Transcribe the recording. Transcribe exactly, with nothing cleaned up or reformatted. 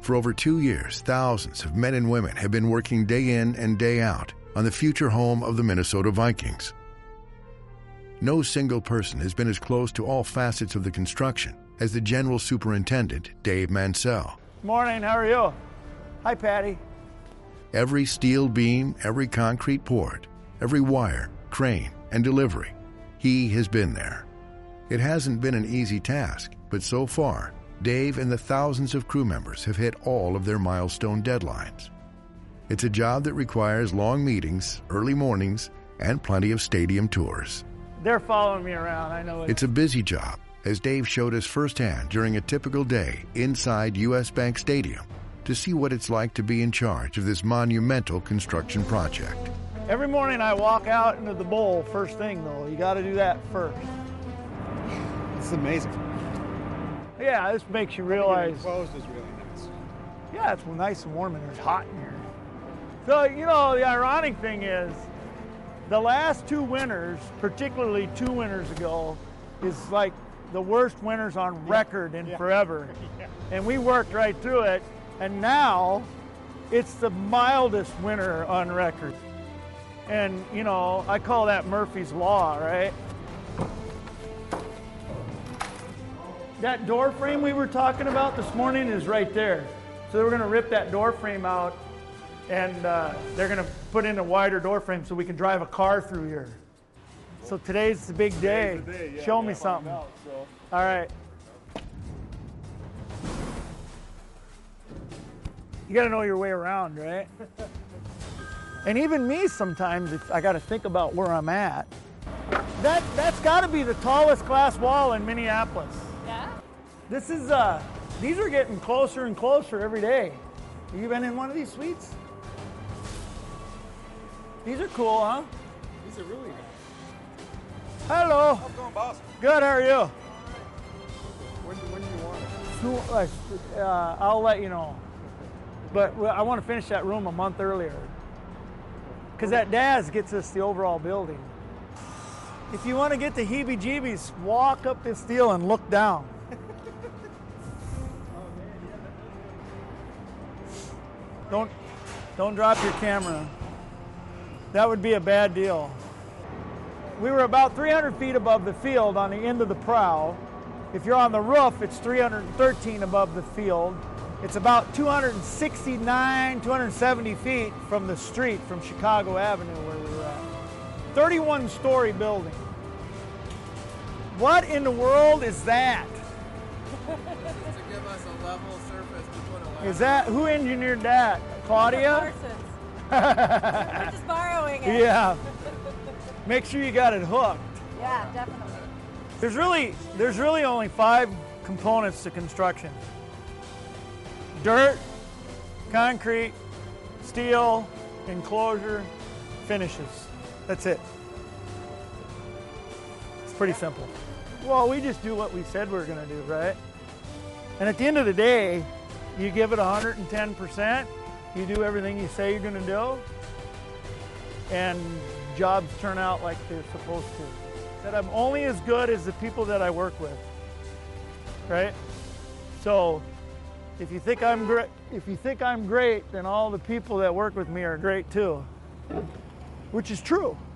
For over two years, thousands of men and women have been working day in and day out on the future home of the Minnesota Vikings. No single person has been as close to all facets of the construction as the General Superintendent, Dave Mansell. Morning, how are you? Hi, Patty. Every steel beam, every concrete poured, every wire, crane, and delivery, he has been there. It hasn't been an easy task, but so far, Dave and the thousands of crew members have hit all of their milestone deadlines. It's a job that requires long meetings, early mornings, and plenty of stadium tours. They're following me around, I know it. It's a busy job, as Dave showed us firsthand during a typical day inside U S Bank Stadium to see what it's like to be in charge of this monumental construction project. Every morning I walk out into the bowl first thing, though. You got to do that first. It's amazing. Yeah, this makes you realize. Enclosed is really nice. Yeah, it's nice and warm and it's hot in here. So, you know, the ironic thing is, the last two winters, particularly two winters ago, is like the worst winters on record in Yeah. forever. Yeah. And we worked right through it, and now it's the mildest winter on record. And, you know, I call that Murphy's Law, right? That door frame we were talking about this morning is right there. So we're going to rip that door frame out, and uh, they're going to put in a wider door frame so we can drive a car through here. So today's the big day. the day, yeah, Show we me gotta find something. out, so. All right. You got to know your way around, right? And even me sometimes, if I got to think about where I'm at. That, that's got to be the tallest glass wall in Minneapolis. Yeah? This is, uh, these are getting closer and closer every day. Have you been in one of these suites? These are cool, huh? These are really nice. Hello. How's it going, boss? Good, how are you? When, when do you want it? So, uh, I'll let you know. But I want to finish that room a month earlier. Because that D A S gets us the overall building. If you want to get the heebie-jeebies, walk up this steel and look down. Don't, don't drop your camera. That would be a bad deal. We were about three hundred feet above the field on the end of the prow. If you're on the roof, it's three hundred thirteen above the field. It's about two hundred sixty-nine, two hundred seventy feet from the street, from Chicago Avenue where we were at. thirty-one story building. What in the world is that? To give us a level surface to put a ladder. Is that, who engineered that? Claudia? Parsons. We're just borrowing it. Yeah. Make sure you got it hooked. Yeah, definitely. There's really, there's really only five components to construction. Dirt, concrete, steel, enclosure, finishes. That's it. It's pretty simple. Well, we just do what we said we were going to do, right? And at the end of the day, you give it one hundred ten percent, you do everything you say you're going to do, and jobs turn out like they're supposed to. That I'm only as good as the people that I work with, right? So if you think I'm great, if you think I'm great, then all the people that work with me are great too, which is true.